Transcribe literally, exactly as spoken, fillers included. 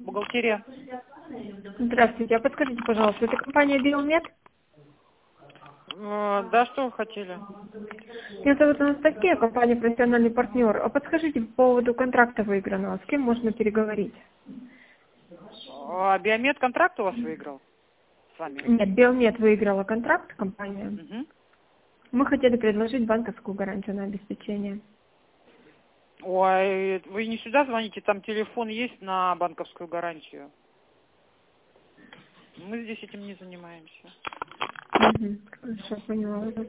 Бухгалтерия. Здравствуйте, а подскажите, пожалуйста, это компания Биомед? Э, Да, что вы хотели? Меня зовут Анастасия, компания «Профессиональный партнер». А подскажите по поводу контракта выигранного, с кем можно переговорить? А Биомед контракт у вас выиграл с вами? Нет, Биомед выиграла контракт, компания. Угу. Мы хотели предложить банковскую гарантию на обеспечение. Ой, вы не сюда звоните, там телефон есть на банковскую гарантию. Мы здесь этим не занимаемся. Угу. Хорошо, поняла.